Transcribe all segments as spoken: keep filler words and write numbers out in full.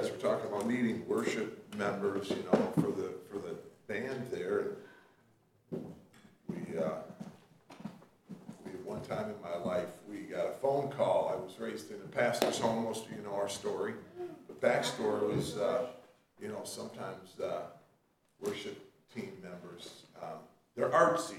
guys were talking about needing worship members, you know, for the for the band there. We, uh, we one time in my life, we got a phone call. I was raised in a pastor's home. Most of you know our story. The backstory was, uh, you know, sometimes uh, worship team members, um, they're artsy.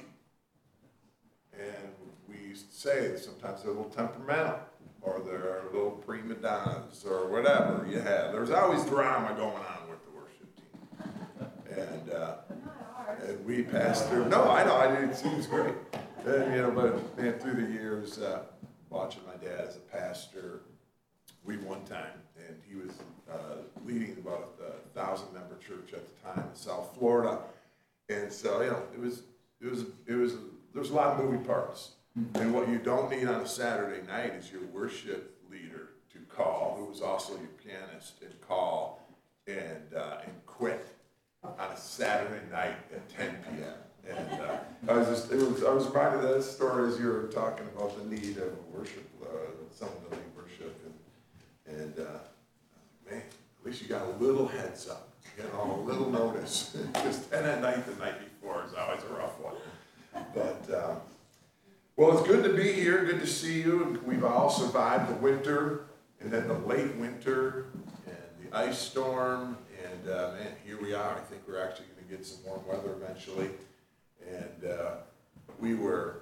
And we used to say that sometimes they're a little temperamental, or they're a little prima donnas, or whatever you had. There's always drama going on with the worship team. And, uh, and we pastored, no, I know, I did, it seems great. And, you know, but man, through the years, uh, watching my dad as a pastor, we one time, and he was uh, leading about a thousand member church at the time in South Florida. And so, you know, it was, it was, it was, there was a lot of moving parts. And what you don't need on a Saturday night is your worship leader to call, who was also your pianist, and call and uh, and quit on a Saturday night at ten p.m. And uh, I was just, it was, I was reminded of that story as you were talking about the need of worship, uh, someone to lead worship, and and uh, man, at least you got a little heads up, you know, a little notice. Because ten at night the night before is always a rough one. But. Um, Well, it's good to be here. Good to see you. We've all survived the winter, and then the late winter, and the ice storm, and uh, man, here we are. I think we're actually going to get some warm weather eventually. And uh, we were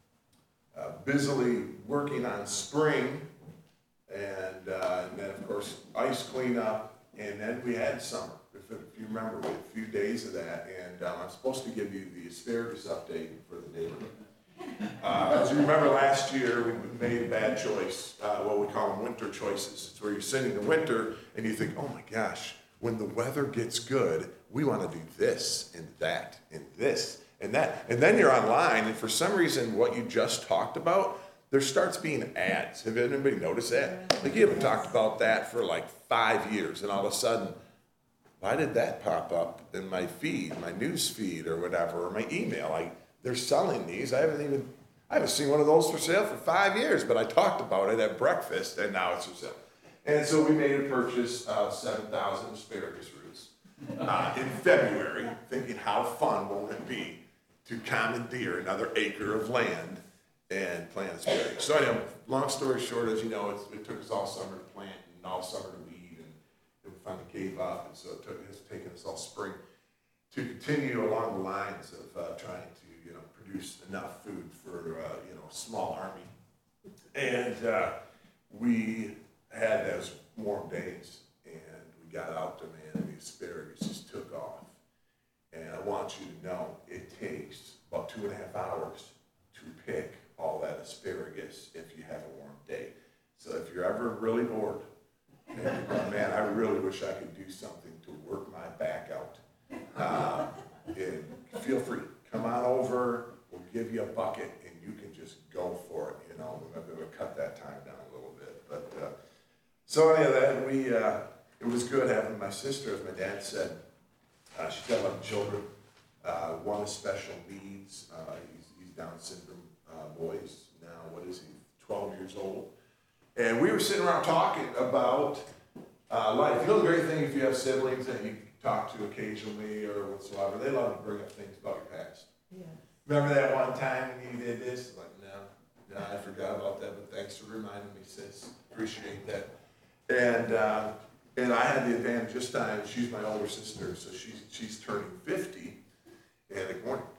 uh, busily working on spring, and, uh, and then of course ice cleanup, and then we had summer. If, if you remember, we had a few days of that, and um, I'm supposed to give you the asparagus update for the neighborhood. Uh, as you remember last year, we made a bad choice, uh, what we call them winter choices. It's where you're sitting in the winter and you think, oh my gosh, when the weather gets good, we want to do this and that and this and that. And then you're online, and for some reason, what you just talked about, there starts being ads. Have anybody noticed that? Like, you haven't talked about that for like five years, and all of a sudden, why did that pop up in my feed, my news feed or whatever, or my email? I They're selling these. I haven't even, I haven't seen one of those for sale for five years, but I talked about it at breakfast, and now it's for sale. And so we made a purchase of seven thousand asparagus roots uh, in February, thinking how fun won't it be to commandeer another acre of land and plant asparagus. So anyway, long story short, as you know, it's, it took us all summer to plant and all summer to weed, and we finally gave up, and so it took, it's taken us all spring to continue along the lines of uh, trying to produce enough food for uh, you know, a small army. And uh, we had those warm days, and we got out there, man, and the asparagus just took off. And I want you to know it takes about two and a half hours to pick all that asparagus if you have a warm day. So if you're ever really bored, and you go, man, I really wish I could do something to work my back out, uh, and feel free, come on over. We'll give you a bucket, and you can just go for it, you know. We're going to cut that time down a little bit. But uh, so anyway, that we uh, it was good having my sister, as my dad said. Uh, she's got eleven children. Uh, one is special needs. Uh, he's, he's Down syndrome uh, boys now. What is he? twelve years old. And we were sitting around talking about uh, life. You know, the great thing if you have siblings that you talk to occasionally or whatsoever, they love to bring up things about your past. Yeah. Remember that one time when you did this? Like, no, no, I forgot about that, but thanks for reminding me, sis. Appreciate that. And uh, and I had the advantage this time. She's my older sister, so she's she's turning fifty. And good morning.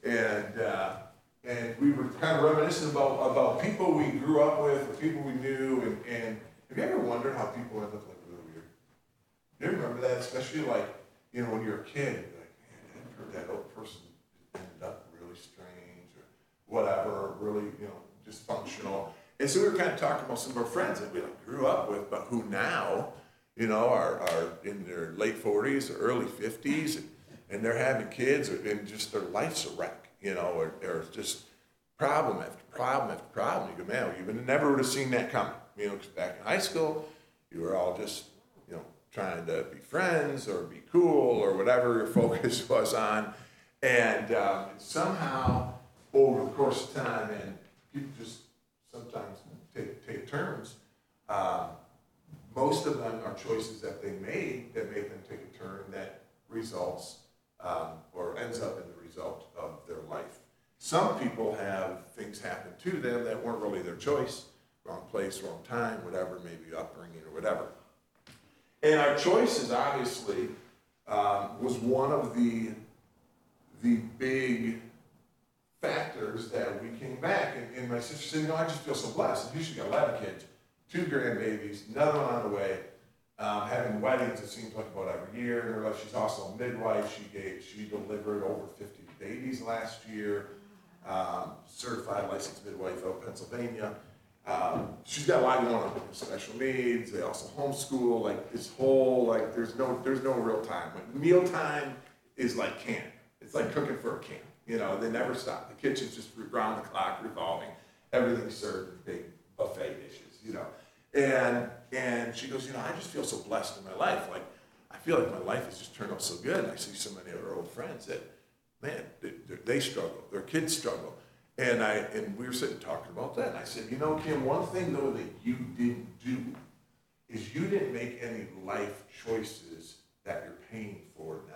And uh, and we were kind of reminiscing about about people we grew up with, or people we knew. And, and have you ever wondered how people end up like really weird? You ever remember that, especially like, you know, when you're a kid, you're like, man, I heard that old person ended up strange or whatever, or really, you know, dysfunctional. And so we were kind of talking about some of our friends that we like grew up with, but who now, you know, are, are in their late forties or early fifties, and, and they're having kids, and just their life's a wreck, you know, or, or just problem after problem after problem. You go, man, you would never would have seen that coming. You know, because back in high school, you were all just, you know, trying to be friends or be cool or whatever your focus was on. And um, somehow, over the course of time, and people just sometimes take, take turns, um, most of them are choices that they made that make them take a turn that results um, or ends up in the result of their life. Some people have things happen to them that weren't really their choice, wrong place, wrong time, whatever, maybe upbringing or whatever. And our choices, obviously, um, was one of the, the big factors that we came back. And, and my sister said, you know, I just feel so blessed. And she's got eleven kids, two grandbabies, another one on the way, um, having weddings, it seems like about every year in her life. She's also a midwife. She gave, she delivered over fifty babies last year, um, certified licensed midwife out of Pennsylvania. Um, she's got a lot going on, special needs. They also homeschool, like this whole, like there's no, there's no real time. Like meal time is like camp. It's like cooking for a camp. You know, they never stop. The kitchen's just round the clock revolving. Everything's served in big buffet dishes, you know. And and she goes, you know, I just feel so blessed in my life. Like, I feel like my life has just turned out so good. And I see so many of our old friends that, man, they, they struggle. Their kids struggle. And I and we were sitting talking about that. And I said, you know, Kim, one thing, though, that you didn't do is you didn't make any life choices that you're paying for now.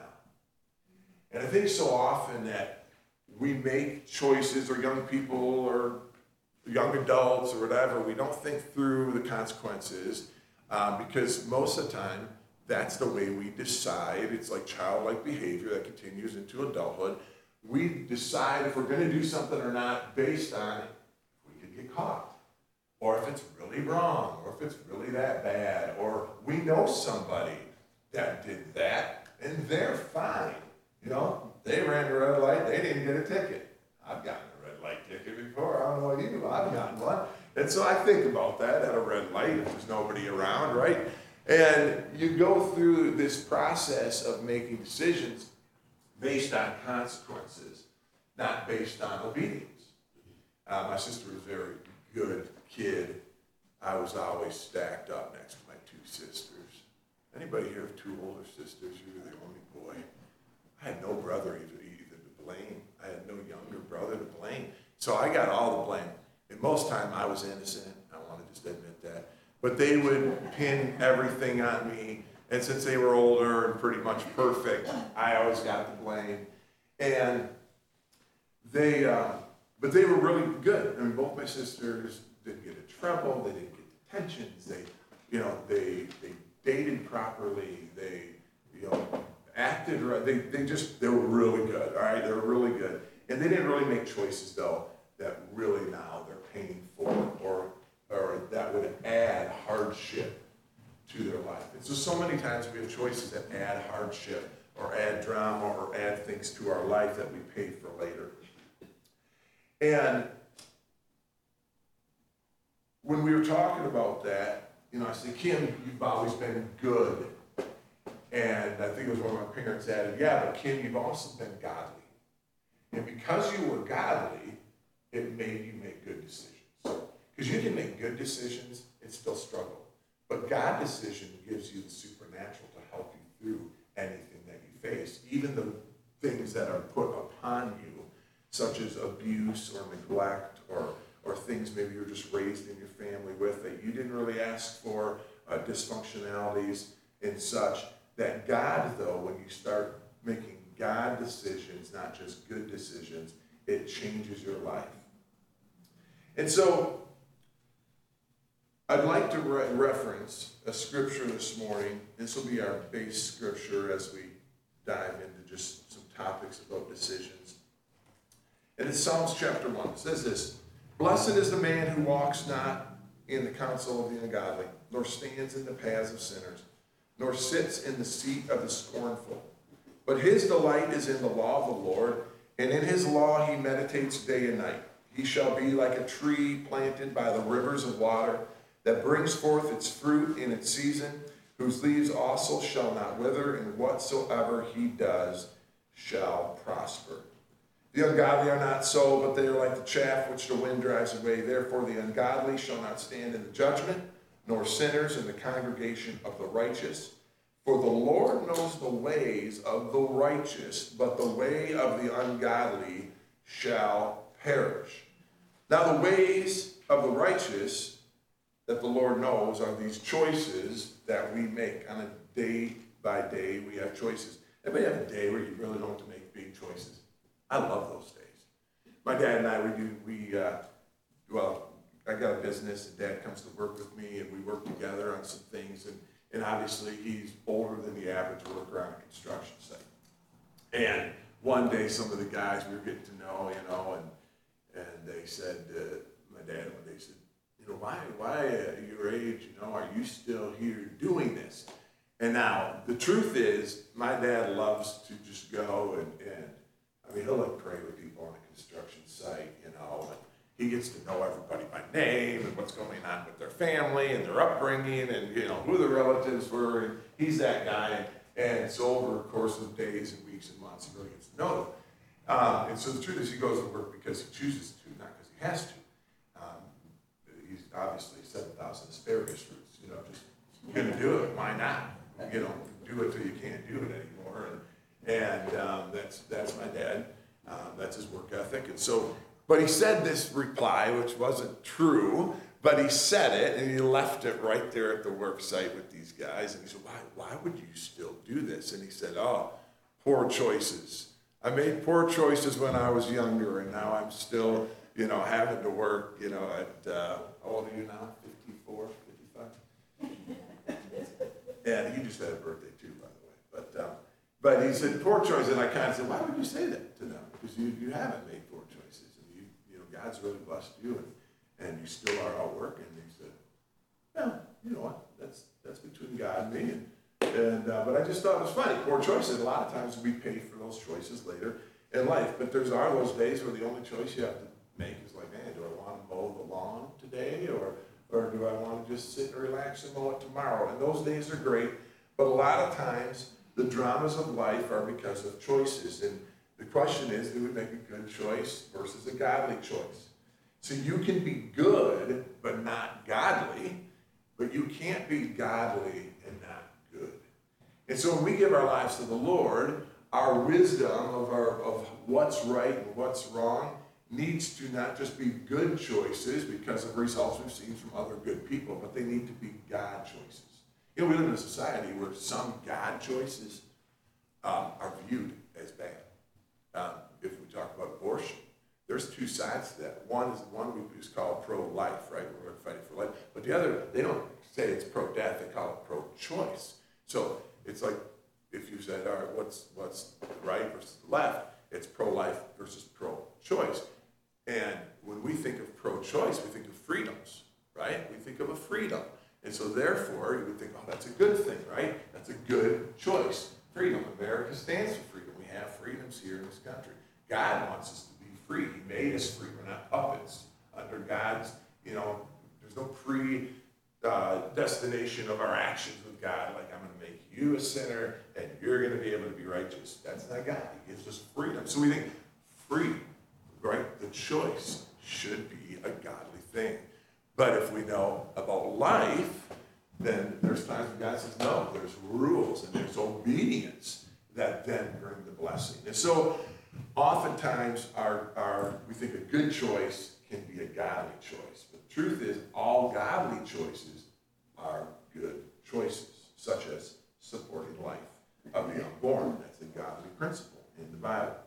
And I think so often that we make choices, or young people or young adults or whatever, we don't think through the consequences um, because most of the time that's the way we decide. It's like childlike behavior that continues into adulthood. We decide if we're going to do something or not based on if we could get caught, or if it's really wrong, or if it's really that bad, or we know somebody that did that and they're fine. You know, they ran the red light, they didn't get a ticket. I've gotten a red light ticket before, I don't know what you do, I've gotten one. And so I think about that at a red light if there's nobody around, right? And you go through this process of making decisions based on consequences, not based on obedience. Uh, my sister was a very good kid. I was always stacked up next to my two sisters. Anybody here have two older sisters? You were the only boy. I had no brother either, either to blame. I had no younger brother to blame. So I got all the blame. And most time I was innocent. I want to just admit that. But they would pin everything on me. And since they were older and pretty much perfect, I always got the blame. And they, uh, but they were really good. I mean, both my sisters didn't get in trouble. They didn't get detentions. They, you know, they they dated properly. They, you know, acted right. They they just they were really good. All right, they were really good. And they didn't really make choices though that really now they're paying for, or or that would add hardship to their life. And so, so many times we have choices that add hardship or add drama or add things to our life that we pay for later. And when we were talking about that, you know, I said, Kim, you've always been good. And I think it was one of my parents added, yeah, but Kim, you've also been godly. And because you were godly, it made you make good decisions. Because you can make good decisions and still struggle. But God's decision gives you the supernatural to help you through anything that you face, even the things that are put upon you, such as abuse or neglect, or or things maybe you're just raised in your family with that you didn't really ask for, uh, dysfunctionalities and such. That God, though, when you start making God decisions, not just good decisions, it changes your life. And so, I'd like to re- reference a scripture this morning. This will be our base scripture as we dive into just some topics about decisions. And it's Psalms chapter one. It says this: Blessed is the man who walks not in the counsel of the ungodly, nor stands in the paths of sinners, nor sits in the seat of the scornful. But his delight is in the law of the Lord, and in his law he meditates day and night. He shall be like a tree planted by the rivers of water, that brings forth its fruit in its season, whose leaves also shall not wither, and whatsoever he does shall prosper. The ungodly are not so, but they are like the chaff which the wind drives away. Therefore the ungodly shall not stand in the judgment, nor sinners in the congregation of the righteous. For the Lord knows the ways of the righteous, but the way of the ungodly shall perish. Now the ways of the righteous that the Lord knows are these choices that we make on a day by day. We have choices. Anybody have a day where you really don't have to make big choices? I love those days. My dad and I, we do, we, uh, well, I got a business, and Dad comes to work with me, and we work together on some things, and, and obviously he's older than the average worker on a construction site. And one day, some of the guys we were getting to know, you know, and and they said, uh, my dad one day said, you know, why, why at your age, you know, are you still here doing this? And now, the truth is, my dad loves to just go and, and I mean, he'll like pray with people on a construction site, you know, and he gets to know everybody by name and what's going on with their family and their upbringing and, you know, who the relatives were. And he's that guy. And so over the course of days and weeks and months, he really gets to know them. Um, and so the truth is he goes to work because he chooses to, not because he has to. Um, he's obviously seven thousand asparagus roots, you know, just going to do it. Why not? You know, do it till you can't do it anymore. And, and um, that's that's my dad. Um, that's his work ethic. And so, but he said this reply, which wasn't true, but he said it, and he left it right there at the work site with these guys. And he said, why, why would you still do this? And he said, oh, poor choices. I made poor choices when I was younger, and now I'm still, you know, having to work, you know, at, uh, how old are you now? fifty-four, fifty-five? And he just had a birthday too, by the way. But um, but he said, poor choices. And I kind of said, why would you say that to them? Because you, you haven't made poor choices. And you, you know, God's really blessed you, and, and you still are out working. And he said, well, you know what? That's that's between God and me. And, and uh, but I just thought it was funny. Poor choices. A lot of times we pay for those choices later in life. But there's are those days where the only choice you have to make is like, man, do I want to mow the lawn today, or or do I want to just sit and relax and mow it tomorrow? And those days are great, but a lot of times the dramas of life are because of choices. And the question is, do we make a good choice versus a godly choice? So you can be good but not godly, but you can't be godly and not good. And so when we give our lives to the Lord, our wisdom of, our, of what's right and what's wrong needs to not just be good choices because of results we've seen from other good people, but they need to be God choices. You know, we live in a society where some God choices um, are viewed as bad. Um, if we talk about abortion, there's two sides to that. One is one we just call pro-life, right? We're fighting for life. But the other, they don't say it's pro-death, they call it pro-choice. So it's like if you said, all right, what's what's the right versus the left? It's pro-life versus pro-choice. And when we think of pro-choice, we think of freedoms, right? We think of a freedom. And so therefore, you would think, oh, that's a good thing, right? That's a good choice. Freedom. America stands for freedom. We have freedoms here in this country. God wants us to be free. He made us free. We're not puppets under God's, you know, there's no pre-destination uh, of our actions with God, like I'm going to make you a sinner and you're going to be able to be righteous. That's not God. He gives us freedom. So we think free, right? The choice should be a godly thing. But if we know about life, then there's times when God says, no, there's rules and there's obedience that then bring the blessing. And so oftentimes our, our we think a good choice can be a godly choice. But the truth is all godly choices are good choices, such as supporting life of the unborn. That's a godly principle in the Bible.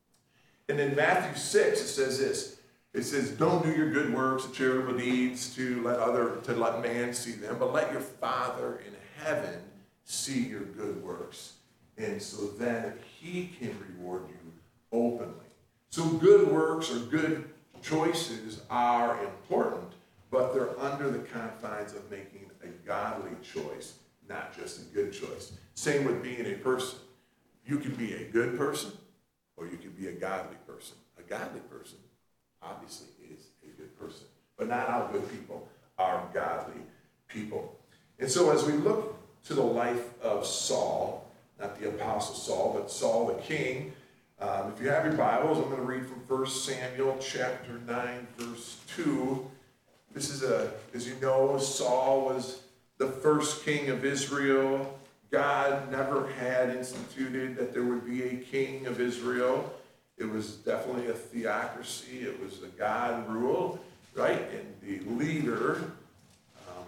And in Matthew six, it says this. It says, don't do your good works and charitable deeds to let other to let man see them, but let your Father in heaven see your good works. And so then he can reward you openly. So good works or good choices are important, but they're under the confines of making a godly choice, not just a good choice. Same with being a person. You can be a good person or you can be a godly person. A godly person obviously is a good person, but not all good people are godly people. And so as we look to the life of Saul, not the apostle Saul, but Saul the king, um, if you have your Bibles, I'm going to read from First Samuel chapter nine, verse two. This is a, as you know, Saul was the first king of Israel. God never had instituted that there would be a king of Israel. It was definitely a theocracy. It was a God rule, right? And the leader um,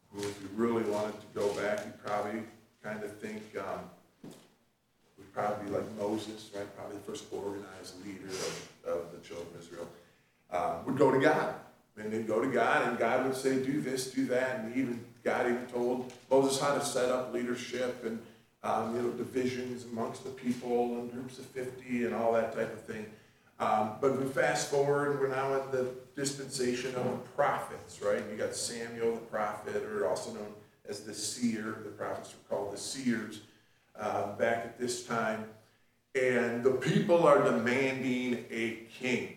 who, if you really wanted to go back, you'd probably kind of think um, would probably be like Moses, right? Probably the first organized leader of, of the children of Israel, uh, would go to God. And they'd go to God, and God would say, do this, do that. And even God even told Moses how to set up leadership and um, you know, divisions amongst the people and groups of fifty and all that type of thing. Um, but we fast forward, we're now in the dispensation of the prophets, right? You got Samuel the prophet, or also known as the seer. The prophets were called the seers uh, back at this time. And the people are demanding a king.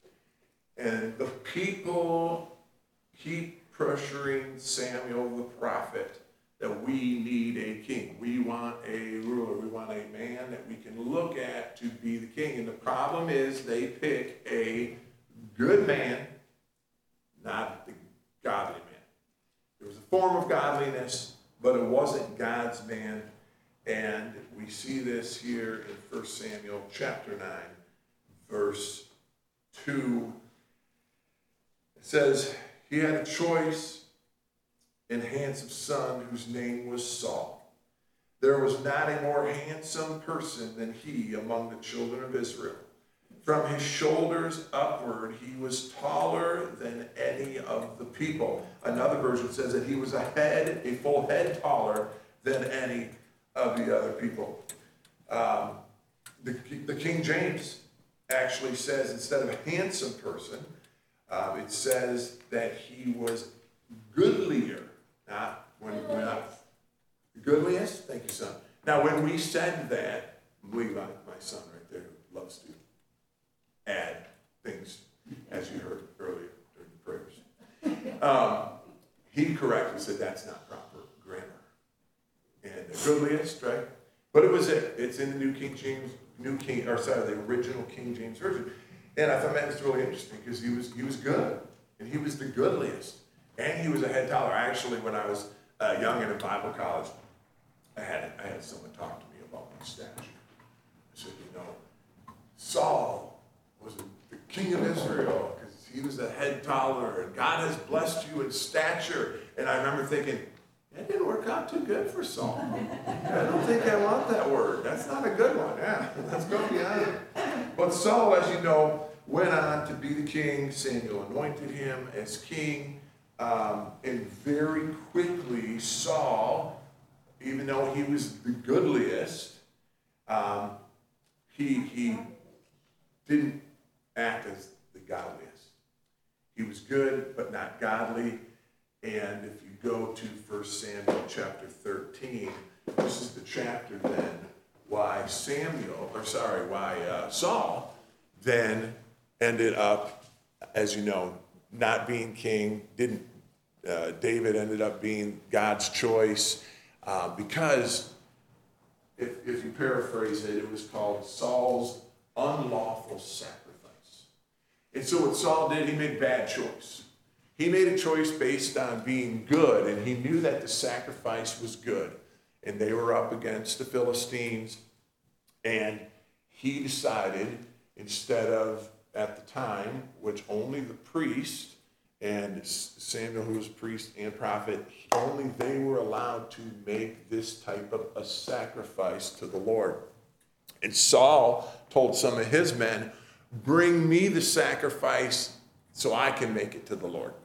And the people keep pressuring Samuel the prophet that we need a king. We want a ruler. We want a man that we can look at to be the king. And the problem is they pick a good man, not the godly man. There was a form of godliness, but it wasn't God's man. And we see this here in First Samuel chapter nine, verse two. It says, he had a choice and handsome son whose name was Saul. There was not a more handsome person than he among the children of Israel. From his shoulders upward, he was taller than any of the people. Another version says that he was a head, a full head taller than any of the other people. Um, the, the King James actually says, instead of a handsome person, uh, it says that he was goodlier. Not when we're not the goodliest. Thank you, son. Now, when we said that, Levi, my son right there, who loves to add things, as you heard earlier during the prayers, um, he correctly said that's not proper grammar. And the goodliest, right? But it was it. It's in the New King James, New King, or sorry, the original King James Version. And I thought that was really interesting because he was he was good, and he was the goodliest. And he was a head taller. Actually, when I was uh, young and in Bible college, I had I had someone talk to me about my stature. I said, you know, Saul was the king of Israel because he was a head taller, and God has blessed you in stature. And I remember thinking, that didn't work out too good for Saul. I don't think I want that word. That's not a good one. Yeah, let's go beyond it. But Saul, as you know, went on to be the king. Samuel anointed him as king. Um, and very quickly, Saul, even though he was the goodliest, um, he, he didn't act as the godliest. He was good, but not godly. And if you go to First Samuel chapter thirteen, this is the chapter then why Samuel, or sorry, why uh, Saul then ended up, as you know, not being king. Didn't uh, David ended up being God's choice uh, because if, if you paraphrase it, it was called Saul's unlawful sacrifice. And so what Saul did, he made a bad choice. He made a choice based on being good, and he knew that the sacrifice was good. And they were up against the Philistines, and he decided, instead of, at the time, which only the priest and Samuel, who was priest and prophet, only they were allowed to make this type of a sacrifice to the Lord. And Saul told some of his men, bring me the sacrifice so I can make it to the Lord.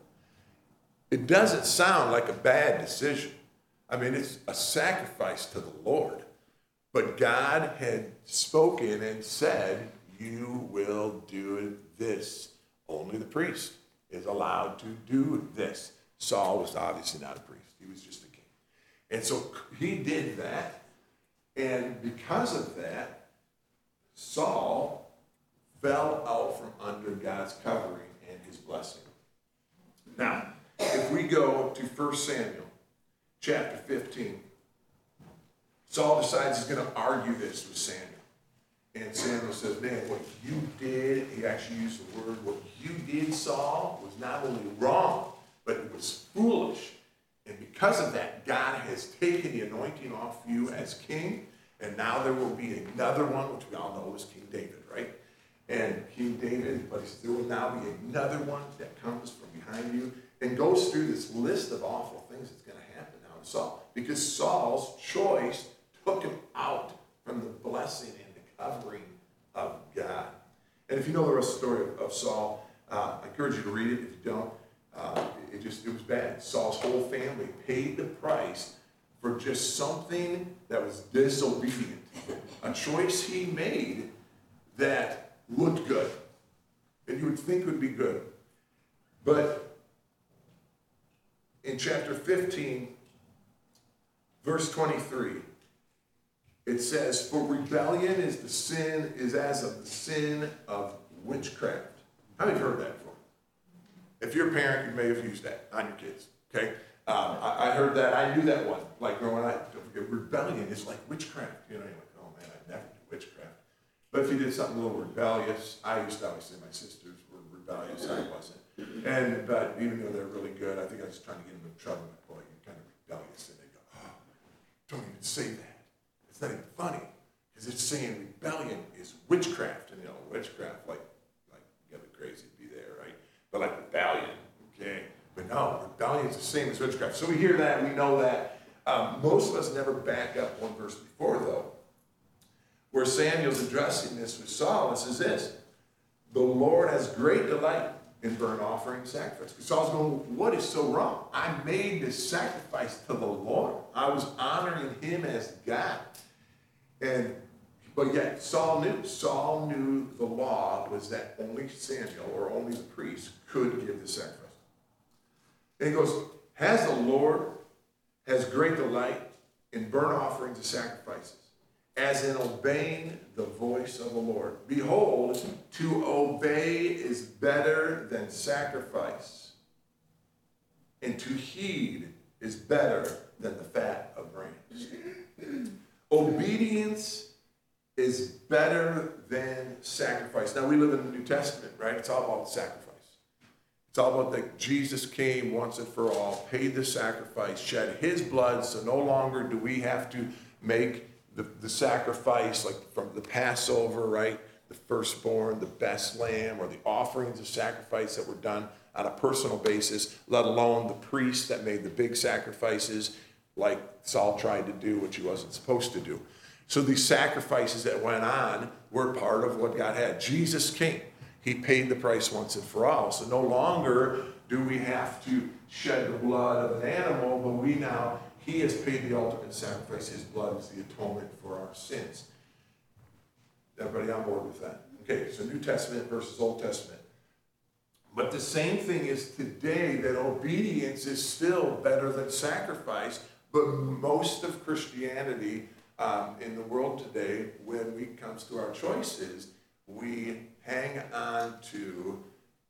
It doesn't sound like a bad decision. I mean, it's a sacrifice to the Lord. But God had spoken and said, you will do this. Only the priest is allowed to do this. Saul was obviously not a priest. He was just a king. And so he did that. And because of that, Saul fell out from under God's covering and his blessing. Now, if we go to First Samuel chapter fifteen, Saul decides he's going to argue this with Samuel. And Samuel says, man, what you did, he actually used the word, what you did, Saul, was not only wrong, but it was foolish. And because of that, God has taken the anointing off you as king, and now there will be another one, which we all know is King David, right? And King David, but there will now be another one that comes from behind you and goes through this list of awful things that's going to on Saul, because Saul's choice took him out from the blessing and the covering of God. And if you know the rest of the story of, of Saul, uh, I encourage you to read it. If you don't, uh, it just it was bad. Saul's whole family paid the price for just something that was disobedient, a choice he made that looked good, and you would think would be good. But in chapter fifteen, verse twenty-three, it says, "For rebellion is the sin, is as of the sin of witchcraft." How many have heard that before? If you're a parent, you may have used that on your kids, okay? Um, I, I heard that, I knew that one, like growing up. Don't forget, rebellion is like witchcraft. You know, you're like, oh man, I'd never do witchcraft. But if you did something a little rebellious, I used to always say my sisters were rebellious, I wasn't. And, but even though they're really good, I think I was trying to get them in trouble. Like, boy, you're kind of rebellious. And they go, oh, don't even say that. It's not even funny, because it's saying rebellion is witchcraft. And you know, witchcraft, like, like you gotta be crazy to be there, right? But like rebellion, okay? But no, rebellion is the same as witchcraft. So we hear that, we know that. Um, most of us never back up one verse before, though, where Samuel's addressing this with Saul. This is this: the Lord has great delight in burnt offering and sacrifice. Because Saul's going, what is so wrong? I made this sacrifice to the Lord. I was honoring him as God. And but yet Saul knew. Saul knew the law was that only Samuel or only the priest could give the sacrifice. And he goes, has the Lord has great delight in burnt offerings and sacrifices, as in obeying the voice of the Lord. Behold, to obey is better than sacrifice, and to heed is better than the fat of rams. Obedience is better than sacrifice. Now, we live in the New Testament, right? It's all about sacrifice. It's all about that Jesus came once and for all, paid the sacrifice, shed his blood, so no longer do we have to make the, the sacrifice like from the Passover, right? The firstborn, the best lamb, or the offerings of sacrifice that were done on a personal basis, let alone the priests that made the big sacrifices like Saul tried to do, which he wasn't supposed to do. So these sacrifices that went on were part of what God had. Jesus came. He paid the price once and for all. So no longer do we have to shed the blood of an animal, but we now, he has paid the ultimate sacrifice. His blood is the atonement for our sins. Everybody on board with that? Okay, so New Testament versus Old Testament. But the same thing is today, that obedience is still better than sacrifice, but most of Christianity um, in the world today, when it comes to our choices, we hang on to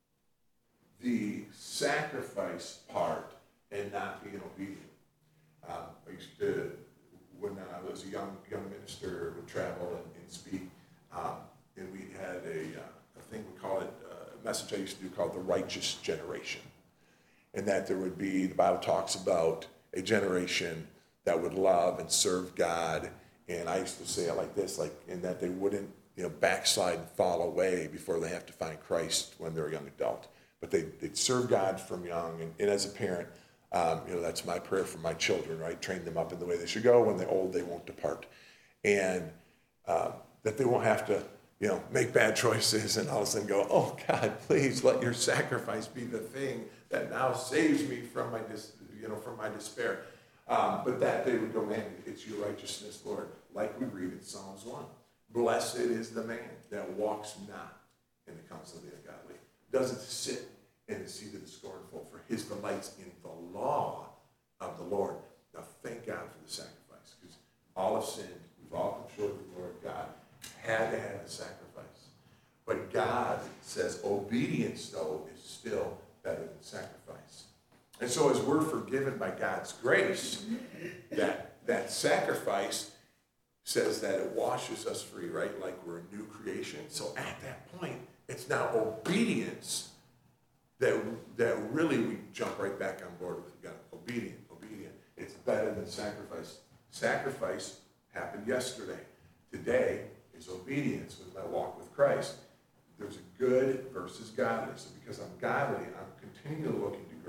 the sacrifice part and not being obedient. Um, I used to, when I was a young young minister, would travel and, and speak, um, and we had a, uh, a thing we call it, uh, a message I used to do called the righteous generation. And that there would be, the Bible talks about a generation that would love and serve God. And I used to say it like this, like, in that they wouldn't, you know, backslide and fall away before they have to find Christ when they're a young adult. But they, they'd serve God from young. And, and as a parent, um, you know, that's my prayer for my children, right? Train them up in the way they should go. When they're old, they won't depart. And uh, that they won't have to, you know, make bad choices and all of a sudden go, oh, God, please let your sacrifice be the thing that now saves me from my, dis, you know, from my despair. Um, but that they would go, man, it's your righteousness, Lord, like we read in Psalms one. Blessed is the man that walks not in the counsel of the ungodly, doesn't sit in the seat of the scornful, for his delights in the law of the Lord. Now, thank God for the sacrifice, because all have sinned. We've all come short of the glory of God. Had to have a sacrifice. But God says obedience, though, is still better than sacrifice. And so as we're forgiven by God's grace, that, that sacrifice says that it washes us free, right? Like we're a new creation. So at that point, it's now obedience that, that really we jump right back on board with God. Obedient, obedient. It's better than sacrifice. Sacrifice happened yesterday. Today is obedience with my walk with Christ. There's a good versus godly. So because I'm godly, I'm continually looking to grow,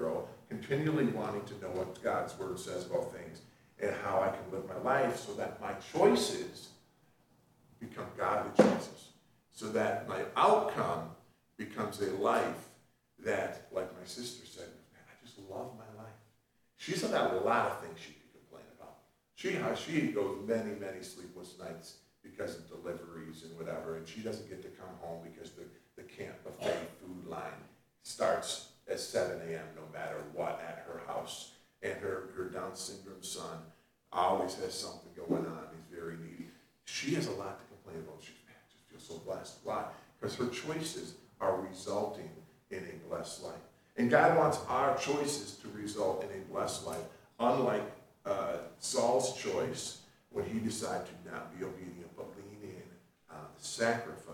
continually wanting to know what God's word says about things and how I can live my life so that my choices become godly choices, so that my outcome becomes a life that, like my sister said, man, I just love my life. She's got a lot of things she could complain about. She, she goes many, many sleepless nights because of deliveries and whatever, and she doesn't get to come home because the, the Camp Buffet food line starts at seven a.m. no matter what at her house. And her, her Down syndrome son always has something going on. He's very needy. She has a lot to complain about. She man, just feels so blessed. Why? Because her choices are resulting in a blessed life. And God wants our choices to result in a blessed life, unlike uh, Saul's choice when he decided to not be obedient but lean in on the sacrifice.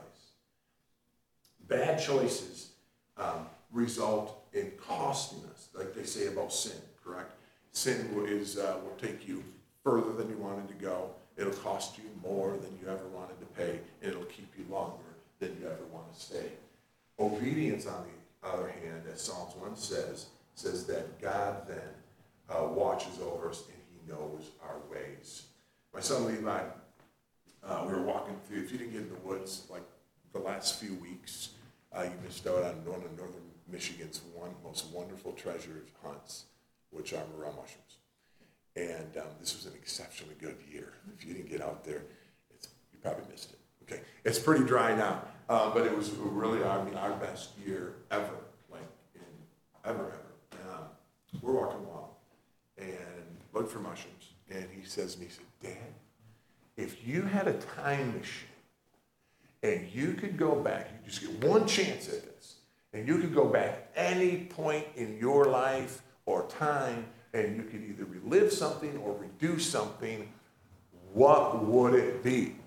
Bad choices um, result in costing us, like they say about sin, correct? Sin is uh, will take you further than you wanted to go. It'll cost you more than you ever wanted to pay, and it'll keep you longer than you ever want to stay. Obedience, on the other hand, as Psalms one says, says that God then uh, watches over us and he knows our ways. My son Levi, uh, we were walking through, if you didn't get in the woods like the last few weeks, uh, you missed out on one of Northern Michigan's one most wonderful treasure hunts, which are morel mushrooms. And um, this was an exceptionally good year. If you didn't get out there, it's, you probably missed it. Okay, it's pretty dry now, uh, but it was really, I mean, our best year ever, like in ever, ever. Um, we're walking along and look for mushrooms, and he says to me, he said, Dad, if you had a time machine and you could go back, you just get one chance at this, and you could go back any point in your life or time, and you could either relive something or reduce something, what would it be?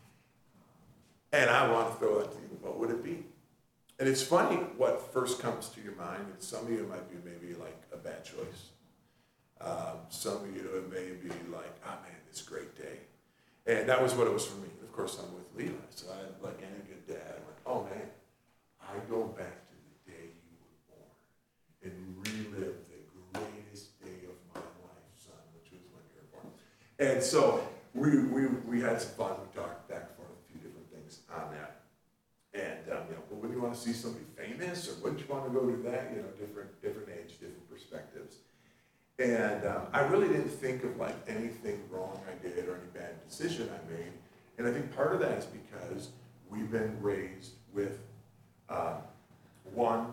And I want to throw that to you. What would it be? And it's funny what first comes to your mind. And some of you might be maybe like a bad choice. Um, some of you it may be like, oh man, this great day. And that was what it was for me. Of course, I'm with Levi. So I, like any good dad, I went, oh man, I go back to the day you were born and relive the greatest day of my life, son, which was when you were born. And so we we we had some fun. We talked back and forth a few different things on that. And um, you know, well, wouldn't you want to see somebody famous, or wouldn't you want to go to that? You know, different different age, different perspectives. And um, I really didn't think of like anything wrong I did or any bad decision I made. And I think part of that is because we've been raised with um, one,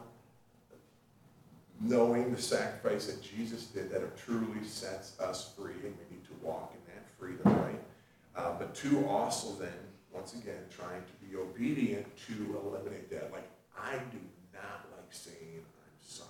knowing the sacrifice that Jesus did that it truly sets us free, and we need to walk in that freedom, right? Uh, but two, also then, once again, trying to be obedient to eliminate that. Like, I do not like saying I'm sorry.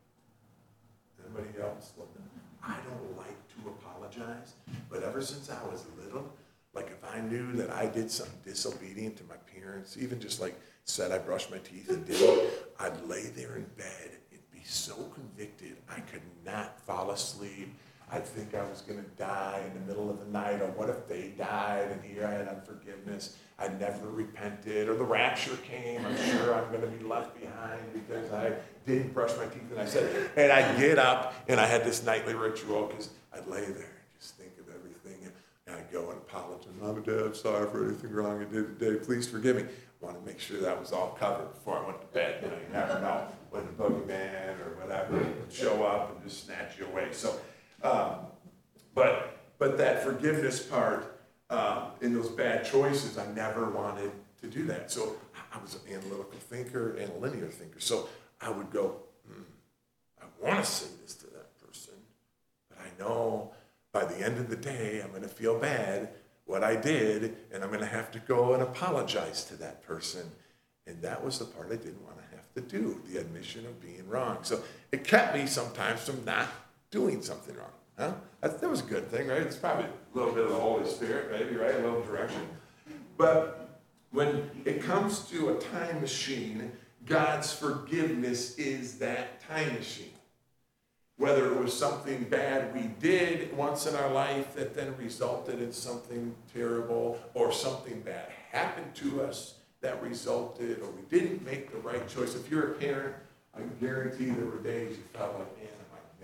Anybody else? I don't like to apologize, but ever since I was little, like if I knew that I did something disobedient to my parents, even just like said I brushed my teeth and didn't, I'd lay there in bed and be so convicted I could not fall asleep. I'd think I was going to die in the middle of the night, or what if they died, and here I had unforgiveness. I never repented, or the rapture came. I'm sure I'm going to be left behind because I didn't brush my teeth. And I said, and I'd get up, and I had this nightly ritual because I'd lay there and just think of everything, and I'd go and apologize. Mom and Dad, I'm sorry for anything wrong I did today. Please forgive me. I want to make sure that was all covered before I went to bed. You know, you never know when the boogeyman or whatever would show up and just snatch you away. So. Um, but but that forgiveness part um, in those bad choices, I never wanted to do that. So I was an analytical thinker and a linear thinker. So I would go, hmm, I want to say this to that person, but I know by the end of the day I'm going to feel bad what I did, and I'm going to have to go and apologize to that person. And that was the part I didn't want to have to do, the admission of being wrong. So it kept me sometimes from not doing something wrong. Huh? That, that was a good thing, right? It's probably a little bit of the Holy Spirit, maybe, right? A little direction. But when it comes to a time machine, God's forgiveness is that time machine. Whether it was something bad we did once in our life that then resulted in something terrible, or something bad happened to us that resulted, or we didn't make the right choice. If you're a parent, I can guarantee there were days you felt like, man, am I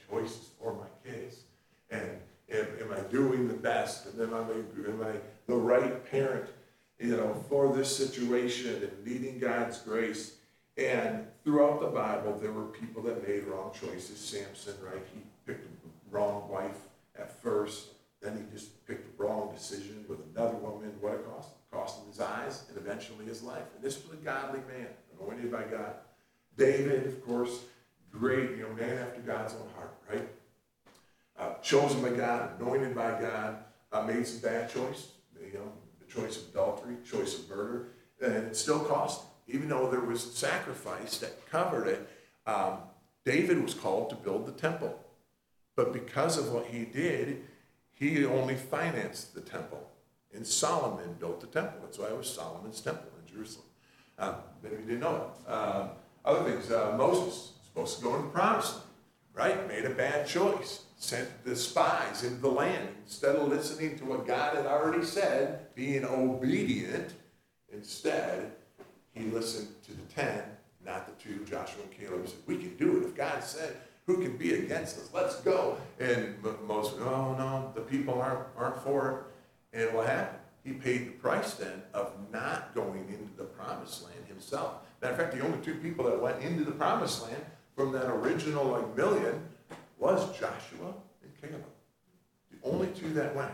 choices for my kids? And am, am I doing the best? And am I, am I the right parent, you know, for this situation and needing God's grace? And throughout the Bible, there were people that made wrong choices. Samson, right? He picked the wrong wife at first. Then he just picked the wrong decision with another woman. What it cost him? It cost him his eyes and eventually his life. And this was a godly man, anointed by God. David, of course, great, you know, man after God's own heart, right? Uh, chosen by God, anointed by God, uh, made some bad choice, you know, the choice of adultery, choice of murder, and it still cost him. Even though there was sacrifice that covered it, um, David was called to build the temple. But because of what he did, he only financed the temple. And Solomon built the temple. That's why it was Solomon's temple in Jerusalem. Um, maybe you didn't know it. Uh, other things, uh, Moses was supposed to go into the promised land, right? Made a bad choice. Sent the spies into the land. Instead of listening to what God had already said, being obedient, instead, he listened to the ten, not the two, Joshua and Caleb. He said, we can do it. If God said, who can be against us? Let's go. And Moses, oh no, the people aren't, aren't for it. And what happened? He paid the price then of not going into the promised land himself. Matter of fact, the only two people that went into the promised land from that original like million was Joshua and Caleb. The only two that went.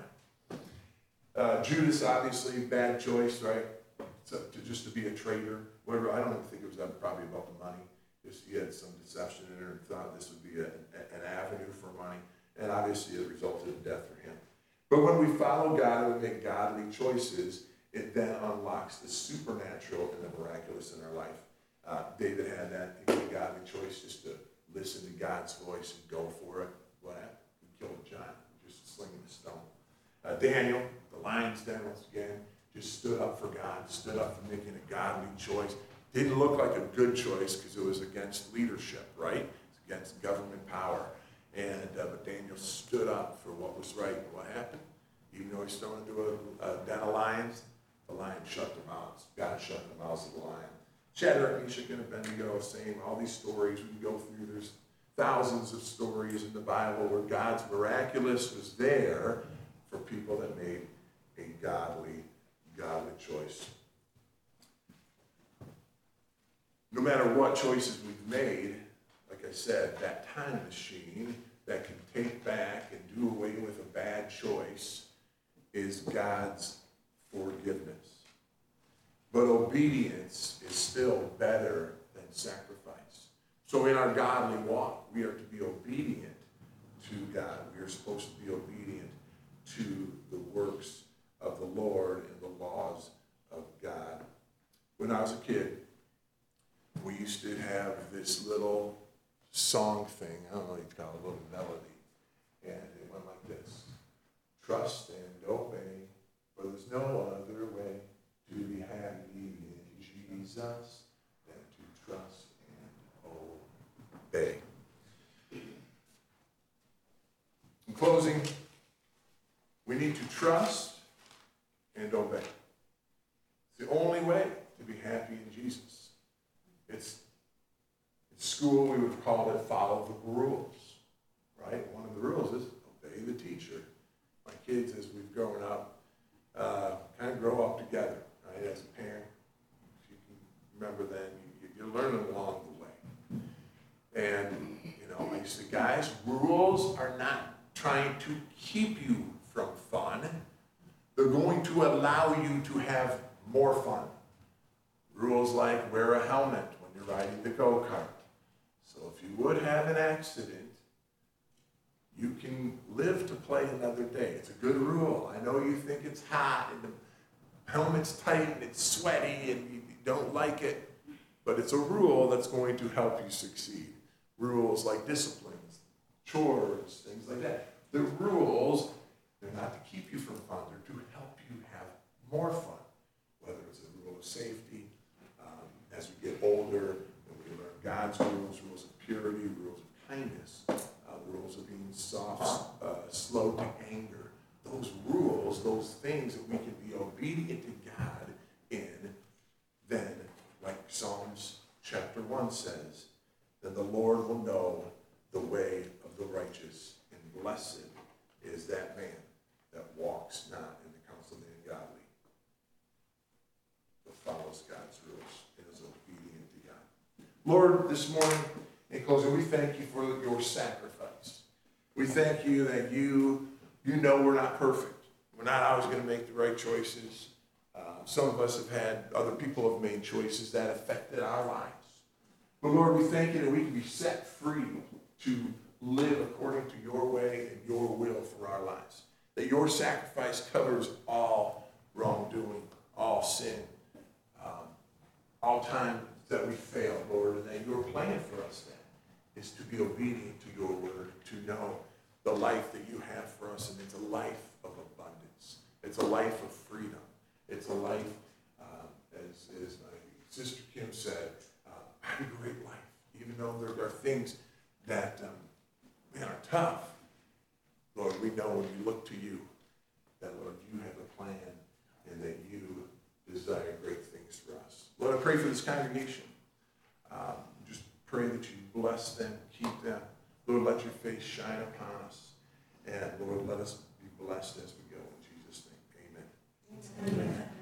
Uh, Judas, obviously, bad choice, right? So to just to be a traitor, whatever. I don't even think it was probably about the money. Just he had some deception in there and thought this would be a, an avenue for money, and obviously it resulted in death for him. But when we follow God and we make godly choices, it then unlocks the supernatural and the miraculous in our life. Uh, David had that. He made a godly choice just to listen to God's voice and go for it. What happened? He killed a giant, just slinging the stone. Uh, Daniel, the lion's den once again, just stood up for God, stood up for making a godly choice. Didn't look like a good choice because it was against leadership, right? It's against government power. And uh, but Daniel stood up for what was right. And what happened? Even though he's thrown into a, a den of lions, the lion shut their mouths. God shut the mouths of the lion. Shadrach, Meshach, and Abednego, same, all these stories we can go through. There's thousands of stories in the Bible where God's miraculous was there for people that made a godly godly choice. No matter what choices we've made, like I said, that time machine that can take back and do away with a bad choice is God's forgiveness. But obedience is still better than sacrifice. So in our godly walk, we are to be obedient to God. We are supposed to be obedient to the works of the Lord and the laws of God. When I was a kid, we used to have this little song thing, I don't know what you call it, a little melody, and it went like this. Trust and obey, for there's no other way to be happy in Jesus than to trust and obey. In closing, we need to trust and obey. It's the only way to be happy in Jesus. It's in school we would call it follow the rules, right? One of the rules is obey the teacher. My kids, as we've grown up, uh, kind of grow up together, right? As a parent, if you can remember then, you, you're learning along the way. And, you know, I say, guys, rules are not trying to keep you from fun. They're going to allow you to have more fun. Rules like wear a helmet when you're riding the go-kart. So if you would have an accident, you can live to play another day. It's a good rule. I know you think it's hot and the helmet's tight and it's sweaty and you don't like it, but it's a rule that's going to help you succeed. Rules like disciplines, chores, things like that. The rules, they're not to keep you from fun. They're to help you have more fun, whether it's a rule of safety. Um, as we get older, and we learn God's rules, rules of purity, rules of kindness, uh, rules of being soft, uh, slow to anger. Those rules, those things that we can be obedient to God in, then, like Psalms chapter one says, then the Lord will know the way of of the righteous, and blessed is that man that walks not in the counsel of the ungodly, but follows God's rules and is obedient to God. Lord, this morning, in closing, we thank you for your sacrifice. We thank you that you, you know we're not perfect. We're not always going to make the right choices. Uh, some of us have had, other people have made choices that affected our lives. But Lord, we thank you that we can be set free to live according to your way and your will for our lives. That your sacrifice covers all wrongdoing, all sin, um, all time that we fail, Lord, and that your plan for us then is to be obedient to your word, to know the life that you have for us, and it's a life of abundance. It's a life of freedom. It's a life, uh, as, as my sister Kim said, uh, a great life, even though there are things that um, man, are tough. Lord, we know when we look to you that, Lord, you have a plan and that you desire great things for us. Lord, I pray for this congregation. Um, just pray that you bless them, keep them. Lord, let your face shine upon us. And Lord, let us be blessed as we go. In Jesus' name, amen. Amen.